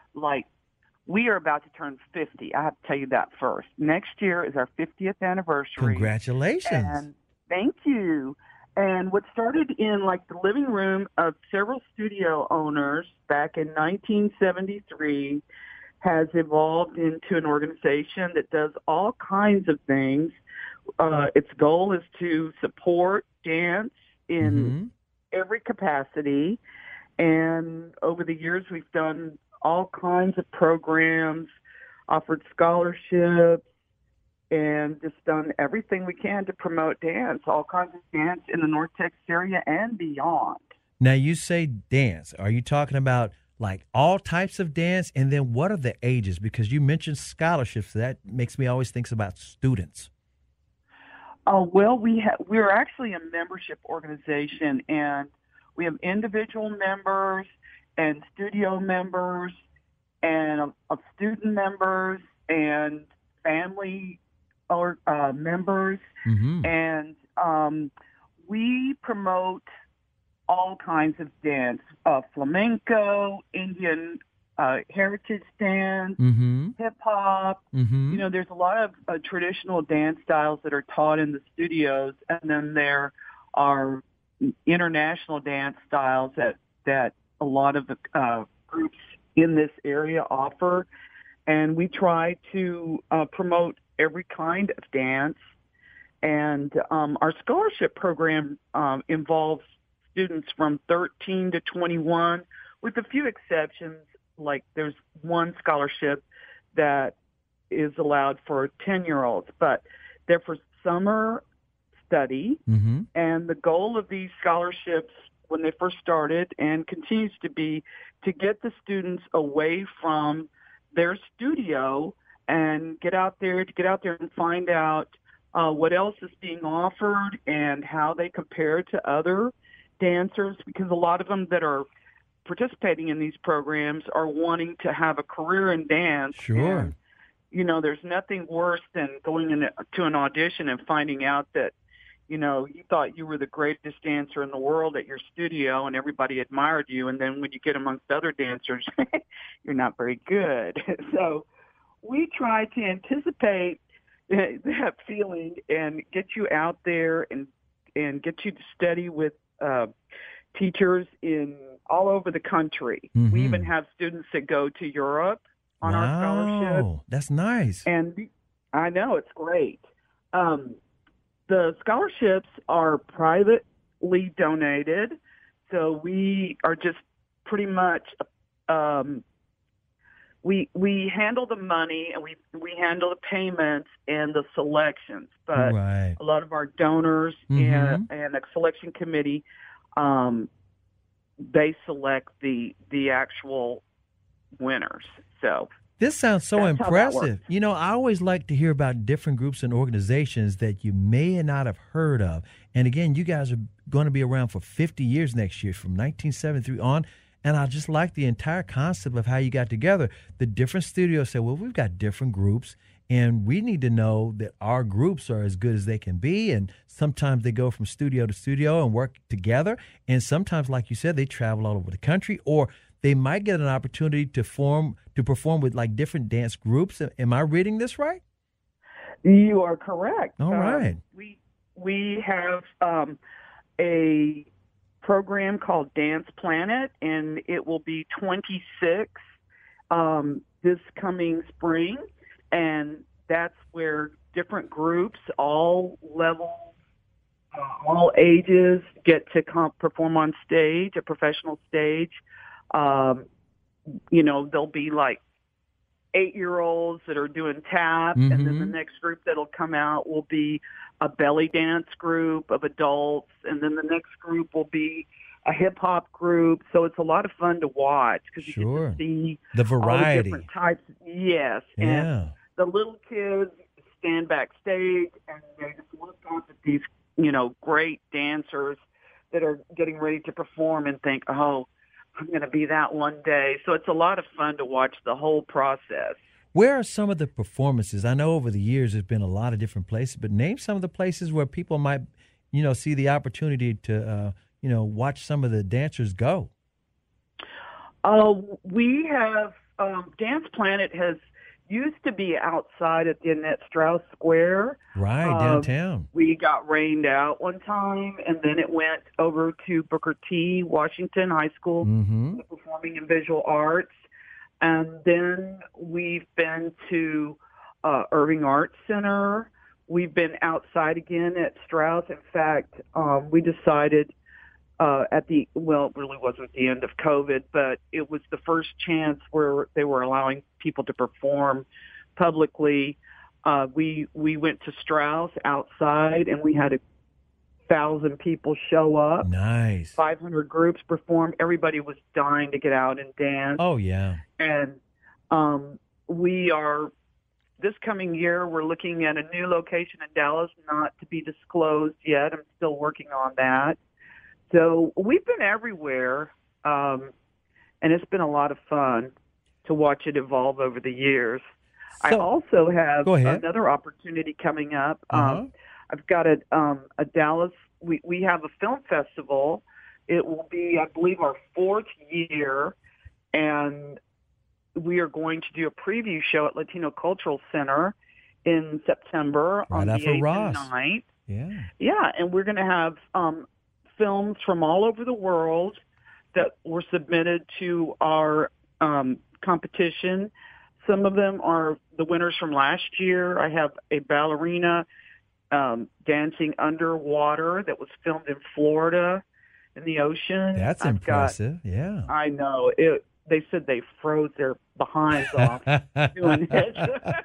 we are about to turn 50. I have to tell you that first. Next year is our 50th anniversary. Congratulations. And thank you. And what started in the living room of several studio owners back in 1973 has evolved into an organization that does all kinds of things. Its goal is to support dance in every capacity. And over the years, we've done all kinds of programs, offered scholarships, and just done everything we can to promote dance, all kinds of dance in the North Texas area and beyond. Now, you say dance. Are you talking about all types of dance? And then what are the ages? Because you mentioned scholarships. That makes me always think about students. Well, we're actually a membership organization, and we have individual members and studio members and of student members and family or members, and we promote all kinds of dance, flamenco, Indian heritage dance, hip-hop. There's a lot of traditional dance styles that are taught in the studios, and then there are international dance styles that a lot of the groups in this area offer, and we try to promote every kind of dance. And our scholarship program involves students from 13 to 21, with a few exceptions. There's one scholarship that is allowed for 10-year-olds, but they're for summer study. And the goal of these scholarships when they first started and continues to be to get the students away from their studio and get out there and find out what else is being offered and how they compare to other dancers, because a lot of them that are participating in these programs are wanting to have a career in dance. Sure. And, there's nothing worse than going to an audition and finding out that, you thought you were the greatest dancer in the world at your studio and everybody admired you. And then when you get amongst other dancers, you're not very good. So we try to anticipate that feeling and get you out there and get you to study with teachers in all over the country. We even have students that go to Europe on our scholarship. That's nice. And I know, it's great. The scholarships are privately donated, so we are just pretty much we handle the money and we handle the payments and the selections. But a lot of our donors and the selection committee, they select the actual winners. So This sounds so That's how that impressive. works. You know, I always like to hear about different groups and organizations that you may not have heard of. And again, you guys are going to be around for 50 years next year, from 1973 on. And I just like the entire concept of how you got together. The different studios said, well, we've got different groups, and we need to know that our groups are as good as they can be. And sometimes they go from studio to studio and work together. And sometimes, like you said, they travel all over the country, or they might get an opportunity to perform with like different dance groups. Am I reading this right? You are correct. All right. We have a program called Dance Planet, and it will be 26 this coming spring, and that's where different groups, all levels, all ages, get to perform on stage, a professional stage. There'll be like 8-year-olds that are doing tap, and then the next group that'll come out will be a belly dance group of adults, and then the next group will be a hip hop group. So it's a lot of fun to watch because you get to see the variety, all the different types. Yes, yeah. And the little kids stand backstage and they just look up at these, great dancers that are getting ready to perform and think, oh, I'm going to be that one day. So it's a lot of fun to watch the whole process. Where are some of the performances? I know over the years there's been a lot of different places, but name some of the places where people might, see the opportunity to, watch some of the dancers go. We have Dance Planet has used to be outside at the Annette Strauss Square. Right, downtown. We got rained out one time, and then it went over to Booker T. Washington High School, the Performing and Visual Arts. And then we've been to Irving Arts Center. We've been outside again at Strauss. In fact, we decided it really wasn't the end of COVID, but it was the first chance where they were allowing people to perform publicly. We went to Strauss outside, and we had 1,000 people show up. Nice. 500 groups performed. Everybody was dying to get out and dance. Oh, yeah. And we are, this coming year, we're looking at a new location in Dallas, not to be disclosed yet. I'm still working on that. So we've been everywhere, and it's been a lot of fun to watch it evolve over the years. I also have another opportunity coming up. I've got a Dallas, we have a film festival. It will be, I believe, our 4th year, and we are going to do a preview show at Latino Cultural Center in September on the 8th and 9th. Yeah, and we're going to have films from all over the world that were submitted to our competition. Some of them are the winners from last year. I have a ballerina dancing underwater that was filmed in Florida in the ocean. That's impressive. Yeah. I know. They said they froze their behinds off doing it.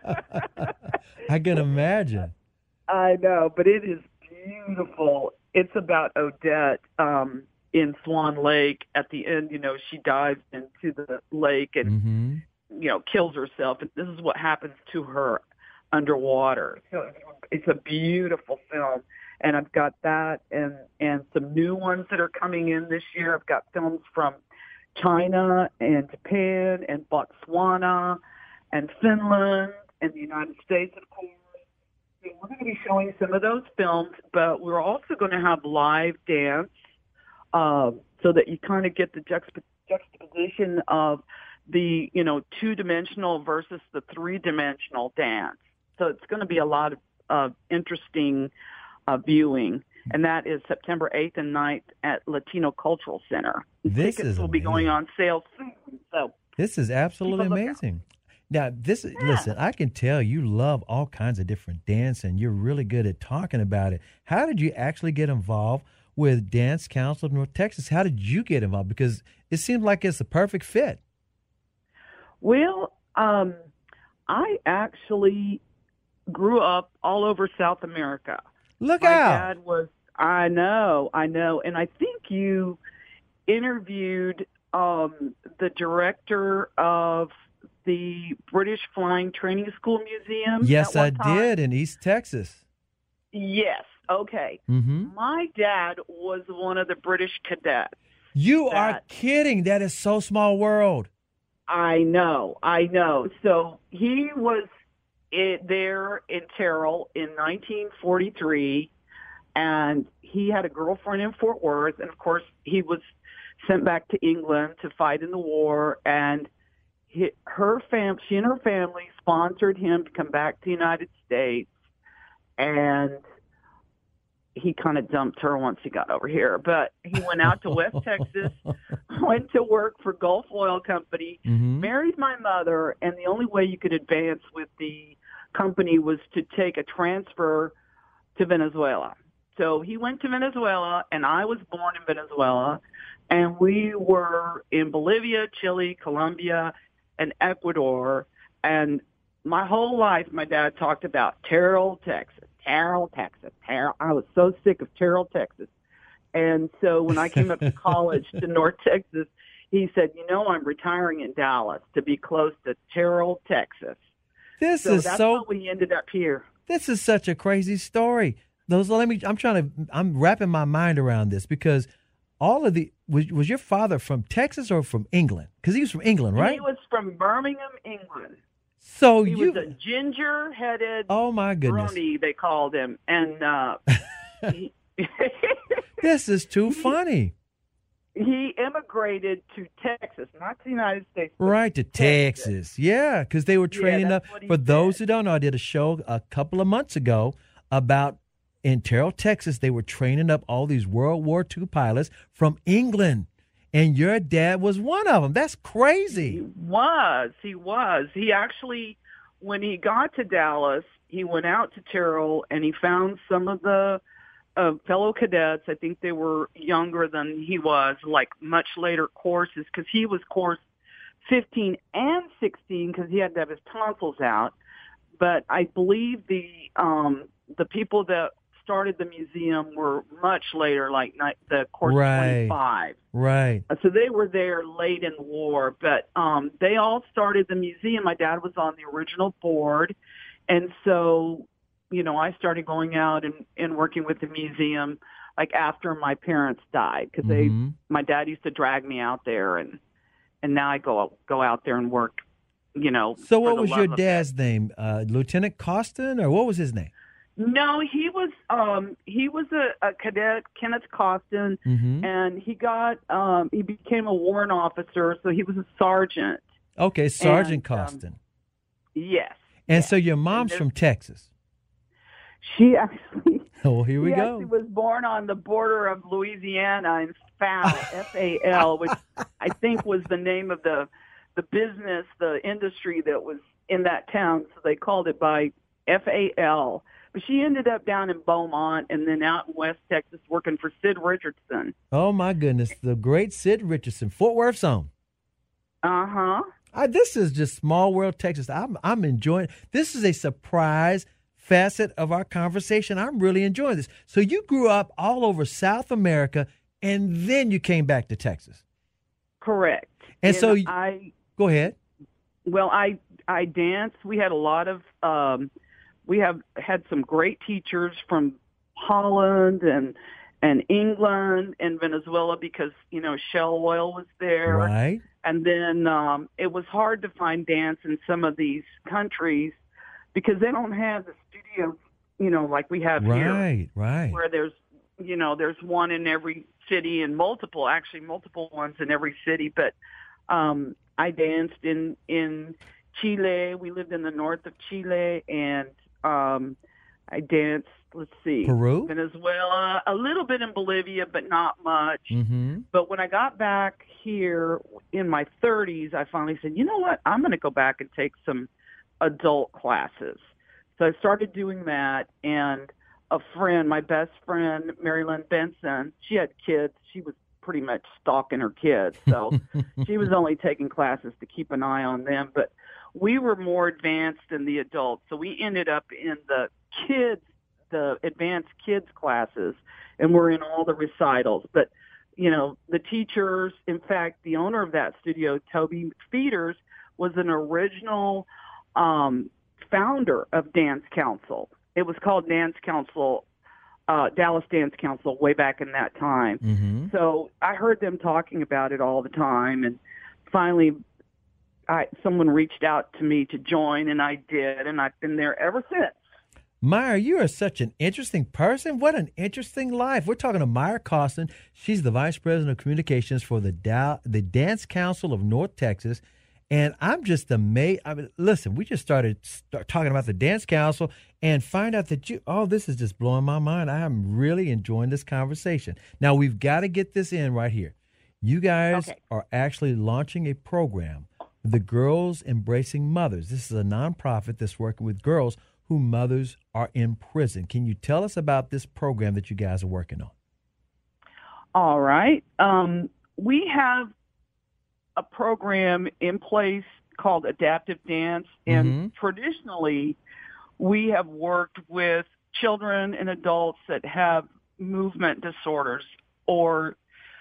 I can imagine. I know, but it is beautiful. It's about Odette in Swan Lake. At the end, she dives into the lake and, kills herself. And this is what happens to her underwater. So it's a beautiful film. And I've got that and some new ones that are coming in this year. I've got films from China and Japan and Botswana and Finland and the United States, of course. So we're going to be showing some of those films, but we're also going to have live dance so that you kind of get the juxtaposition of the, 2-dimensional versus the 3-dimensional dance. So it's going to be a lot of interesting viewing. And that is September 8th and 9th at Latino Cultural Center. Tickets will be going on sale soon. So this is absolutely amazing. Now, listen, I can tell you love all kinds of different dance, and you're really good at talking about it. How did you actually get involved with Dance Council of North Texas? How did you get involved? Because it seems like it's a perfect fit. Well, I actually grew up all over South America. Look My out. dad was, I know. And I think you interviewed the director of the British Flying Training School Museum? Yes, at I one time? did in East Texas. Yes. Okay. Mm-hmm. My dad was one of the British cadets. You are kidding. That is so small world. I know. So he was there in Terrell in 1943, and he had a girlfriend in Fort Worth, and of course he was sent back to England to fight in the war, and she and her family sponsored him to come back to the United States, and he kind of dumped her once he got over here. But he went out to West Texas, went to work for Gulf Oil Company, married my mother, and the only way you could advance with the company was to take a transfer to Venezuela. So he went to Venezuela, and I was born in Venezuela, and we were in Bolivia, Chile, Colombia, and Ecuador. And my whole life, my dad talked about Terrell, Texas. Terrell, Texas. Terrell. I was so sick of Terrell, Texas. And so when I came up to college to North Texas, he said, I'm retiring in Dallas to be close to Terrell, Texas. That's how we ended up here. This is such a crazy story. I'm wrapping my mind around this because was your father from Texas or from England? Because he was from England, right? He was from Birmingham, England. So he was a ginger-headed, oh my goodness, brony, they called him, and this is too funny. He immigrated to Texas, not to the United States. Right, to Texas. Yeah, because they were training up. For those who don't know, I did a show a couple of months ago about in Terrell, Texas, they were training up all these World War II pilots from England. And your dad was one of them. That's crazy. He was. He actually, when he got to Dallas, he went out to Terrell and he found some of the fellow cadets. I think they were younger than he was, like much later courses, because he was course 15 and 16 because he had to have his tonsils out. But I believe the people that started the museum were much later, like the course 25. Right. So they were there late in the war, but they all started the museum. My dad was on the original board, and so, I started going out and working with the museum like after my parents died, because my dad used to drag me out there, and now I go out there and work. So what was your dad's name? Lieutenant Costin, or what was his name? No, he was a cadet, Kenneth Costin, and he became a warrant officer, so he was a sergeant. Okay, Sergeant Costin. Yes. And so your mom's from Texas. She actually. Oh, here we go. She was born on the border of Louisiana in FAL, F-A-L, which I think was the name of the business, the industry that was in that town, so they called it by FAL. But she ended up down in Beaumont and then out in West Texas working for Sid Richardson. Oh, my goodness. The great Sid Richardson, Fort Worth's own. Uh-huh. This is just small world Texas. I'm enjoying it. This is a surprise facet of our conversation. I'm really enjoying this. So you grew up all over South America, and then you came back to Texas. Correct. And so go ahead. Well, I danced. We had a lot of we have had some great teachers from Holland and England and Venezuela, because Shell Oil was there. Right. And then it was hard to find dance in some of these countries because they don't have the studios, like we have here. Right. Where there's one in every city and multiple ones in every city. But I danced in Chile. We lived in the north of Chile, and I danced, Peru? Venezuela, a little bit in Bolivia, but not much. Mm-hmm. But when I got back here in my 30s, I finally said, you know what, I'm going to go back and take some adult classes. So I started doing that, and my best friend, Mary Lynn Benson, she had kids. She was pretty much stalking her kids. So she was only taking classes to keep an eye on them. But we were more advanced than the adults. So we ended up in the advanced kids classes, and we're in all the recitals. But, the teachers, in fact, the owner of that studio, Toby Feeders, was an original founder of Dance Council. It was called Dance Council, Dallas Dance Council, way back in that time. Mm-hmm. So I heard them talking about it all the time, and finally someone reached out to me to join, and I did, and I've been there ever since. Myra, you are such an interesting person. What an interesting life. We're talking to Myra Costin. She's the Vice President of Communications for the Dance Council of North Texas. And I'm just amazed. I mean, listen, we just started talking about the Dance Council and find out that this is just blowing my mind. I am really enjoying this conversation. Now, we've got to get this in right here. You guys are actually launching a program, the Girls Embracing Mothers. This is a nonprofit that's working with girls whose mothers are in prison. Can you tell us about this program that you guys are working on? All right. We have a program in place called Adaptive Dance, and traditionally we have worked with children and adults that have movement disorders or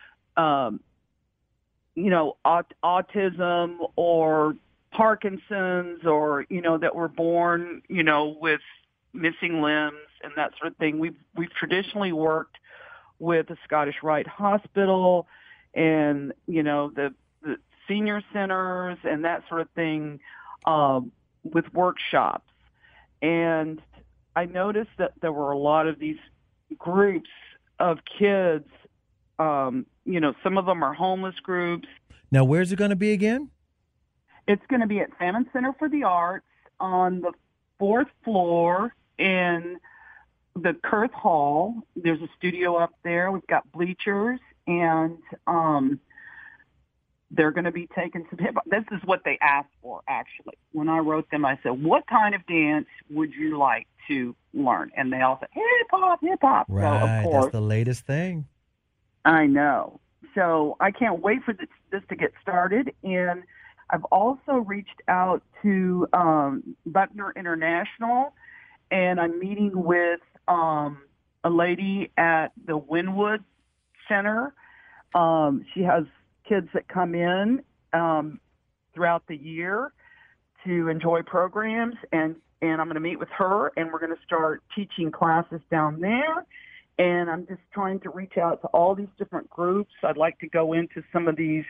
autism or Parkinson's, or that were born with missing limbs and that sort of thing. We've traditionally worked with the Scottish Rite Hospital and the senior centers and that sort of thing, with workshops. And I noticed that there were a lot of these groups of kids. Some of them are homeless groups. Now, where's it going to be again? It's going to be at Salmon Center for the Arts on the 4th floor in the Kurth Hall. There's a studio up there. We've got bleachers, and they're going to be taking some hip-hop. This is what they asked for, actually. When I wrote them, I said, what kind of dance would you like to learn? And they all said, hip-hop, hip-hop. Right, so, of course, that's the latest thing. I know. So I can't wait for this to get started. And I've also reached out to Buckner International, and I'm meeting with a lady at the Wynwood Center. She has kids that come in throughout the year to enjoy programs, and I'm going to meet with her, and we're going to start teaching classes down there. And I'm just trying to reach out to all these different groups. I'd like to go into some of these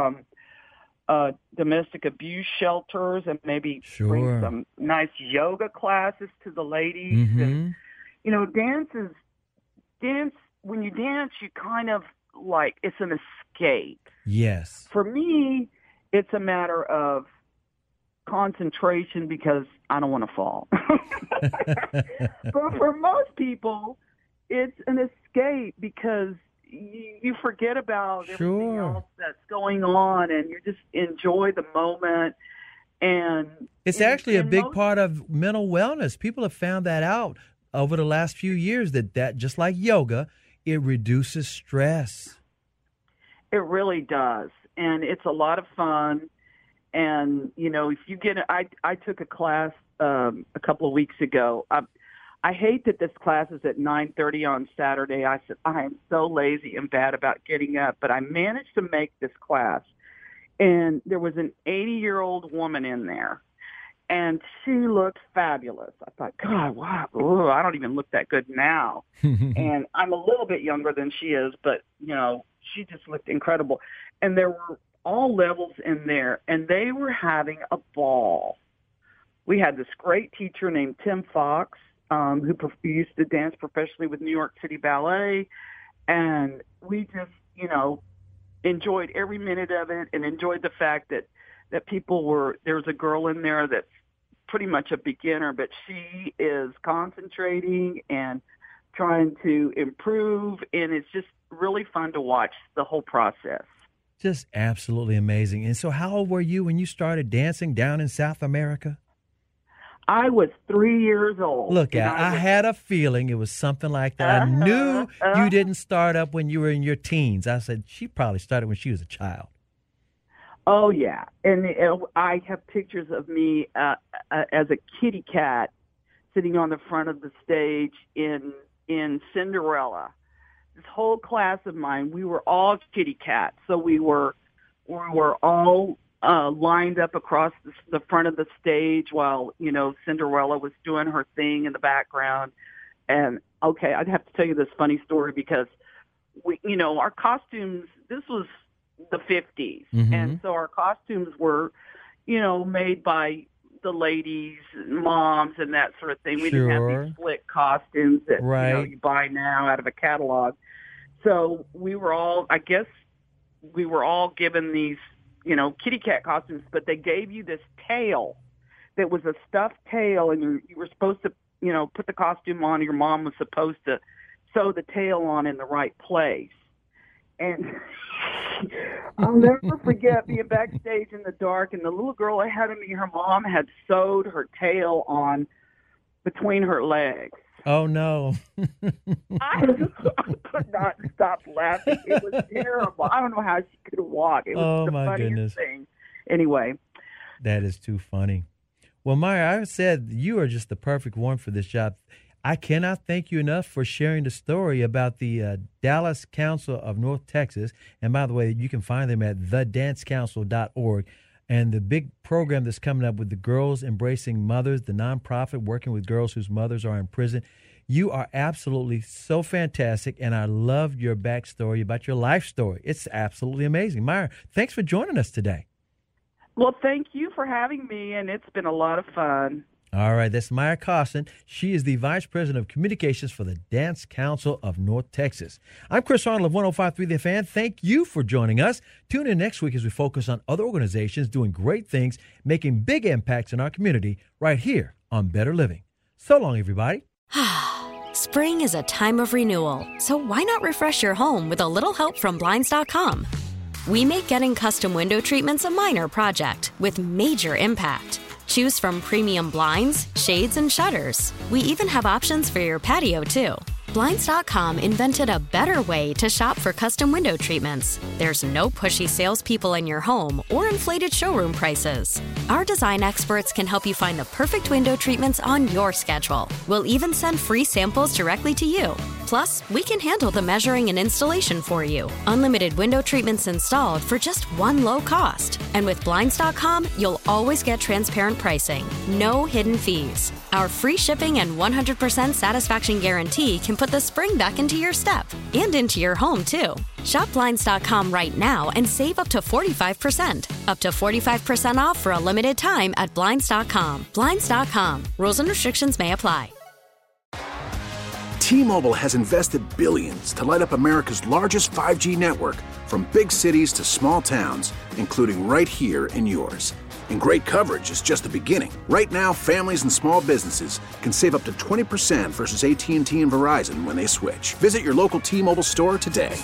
domestic abuse shelters and maybe bring some nice yoga classes to the ladies. Mm-hmm. And, dance, when you dance, you kind of like, it's an escape. Yes. For me, it's a matter of concentration because I don't want to fall. But for most people, it's an escape because you forget about everything else that's going on, and you just enjoy the moment. And it's actually a big part of mental wellness. People have found that out over the last few years, that just like yoga, it reduces stress. It really does. And it's a lot of fun. And, if you get I took a class a couple of weeks ago. I hate that this class is at 9:30 on Saturday. I said, I am so lazy and bad about getting up, but I managed to make this class. And there was an 80-year-old woman in there, and she looked fabulous. I thought, God, wow, ooh, I don't even look that good now. And I'm a little bit younger than she is, but, she just looked incredible. And there were all levels in there, and they were having a ball. We had this great teacher named Tim Fox, who used to dance professionally with New York City Ballet. And we just, enjoyed every minute of it and enjoyed the fact that there was a girl in there that's pretty much a beginner, but she is concentrating and trying to improve. And it's just really fun to watch the whole process. Just absolutely amazing. And so how old were you when you started dancing down in South America? I was 3 years old. Look, I had a feeling it was something like that. I knew you didn't start up when you were in your teens. I said, she probably started when she was a child. Oh, yeah. And I have pictures of me as a kitty cat sitting on the front of the stage in Cinderella. This whole class of mine, we were all kitty cats. So we were all lined up across the front of the stage while, Cinderella was doing her thing in the background. And, okay, I'd have to tell you this funny story because, our costumes, this was the 50s. Mm-hmm. And so our costumes were, made by the ladies, moms, and that sort of thing. We didn't have these slick costumes that, you buy now out of a catalog. So we were all given these, kitty cat costumes, but they gave you this tail that was a stuffed tail, and you were supposed to, put the costume on. Your mom was supposed to sew the tail on in the right place. And I'll never forget being backstage in the dark, and the little girl ahead of me, her mom had sewed her tail on between her legs. Oh, no. I could not stop laughing. It was terrible. I don't know how she could walk. It was the funniest thing. Anyway. That is too funny. Well, Maya, I said you are just the perfect one for this job. I cannot thank you enough for sharing the story about the Dallas Council of North Texas. And by the way, you can find them at thedancecouncil.org. And the big program that's coming up with the Girls Embracing Mothers, the nonprofit working with girls whose mothers are in prison. You are absolutely so fantastic, and I love your backstory about your life story. It's absolutely amazing. Myra, thanks for joining us today. Well, thank you for having me, and it's been a lot of fun. All right, that's Myra Carson. She is the Vice President of Communications for the Dance Council of North Texas. I'm Chris Arnold of 105.3 The Fan. Thank you for joining us. Tune in next week as we focus on other organizations doing great things, making big impacts in our community right here on Better Living. So long, everybody. Spring is a time of renewal, so why not refresh your home with a little help from Blinds.com? We make getting custom window treatments a minor project with major impact. Choose from premium blinds, shades, and shutters. We even have options for your patio, too. Blinds.com invented a better way to shop for custom window treatments. There's no pushy salespeople in your home or inflated showroom prices. Our design experts can help you find the perfect window treatments on your schedule. We'll even send free samples directly to you. Plus, we can handle the measuring and installation for you. Unlimited window treatments installed for just one low cost. And with Blinds.com, you'll always get transparent pricing. No hidden fees. Our free shipping and 100% satisfaction guarantee can put the spring back into your step and into your home, too. Shop Blinds.com right now and save up to 45%. Up to 45% off for a limited time at Blinds.com. Blinds.com. Rules and restrictions may apply. T-Mobile has invested billions to light up America's largest 5G network, from big cities to small towns, including right here in yours. And great coverage is just the beginning. Right now, families and small businesses can save up to 20% versus AT&T and Verizon when they switch. Visit your local T-Mobile store today.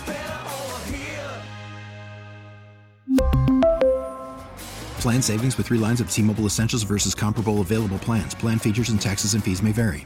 Plan savings with 3 lines of T-Mobile Essentials versus comparable available plans. Plan features and taxes and fees may vary.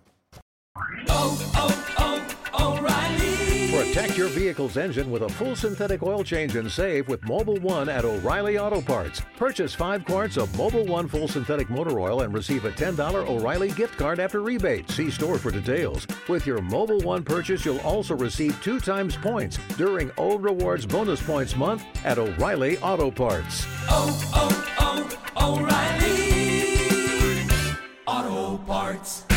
Protect your vehicle's engine with a full synthetic oil change and save with Mobil 1 at O'Reilly Auto Parts. Purchase 5 quarts of Mobil 1 full synthetic motor oil and receive a $10 O'Reilly gift card after rebate. See store for details. With your Mobil 1 purchase, you'll also receive 2 times points during O Rewards Bonus Points Month at O'Reilly Auto Parts. O'Reilly Auto Parts.